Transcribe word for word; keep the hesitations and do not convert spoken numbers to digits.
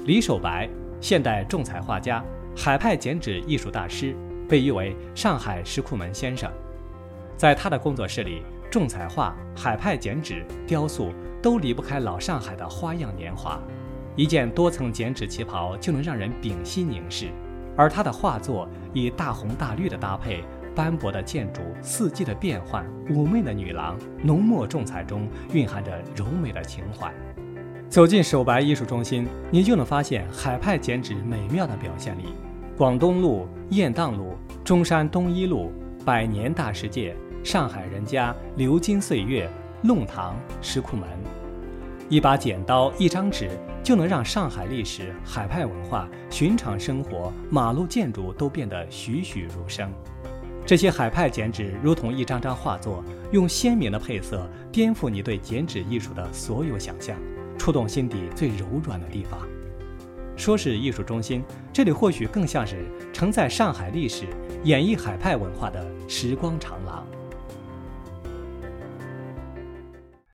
李守白，现代重彩画家，海派剪纸艺术大师，被誉为上海石库门先生。在他的工作室里，重彩画、海派剪纸、雕塑都离不开老上海的花样年华。一件多层剪纸旗袍就能让人屏息凝视，而他的画作以大红大绿的搭配，斑驳的建筑、四季的变换、妩媚的女郎，浓墨重彩中蕴含着柔美的情怀。走进守白艺术中心，你就能发现海派剪纸美妙的表现力。广东路、雁荡路、中山东一路、百年大世界、上海人家、流金岁月、弄堂、石库门，一把剪刀，一张纸，就能让上海历史、海派文化、寻常生活、马路建筑都变得栩栩如生。这些海派剪纸如同一张张画作，用鲜明的配色颠覆你对剪纸艺术的所有想象，触动心底最柔软的地方。说是艺术中心，这里或许更像是承载上海历史、演绎海派文化的时光长廊。